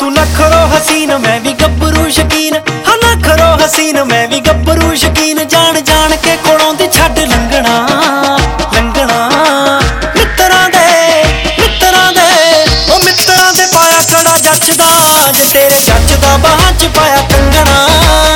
तू नखरो हसीन मैं भी गब्बरू शकीन, हाँ नखरो हसीन मैं भी गब्बरू शकीन। जान जान के कोलों दी छड्ड लंघना लंघना मित्तरां दे ओ मित्तरां दे पाया कड़ा जचदा जे तेरे जचदा बाहां च पाया कंगना।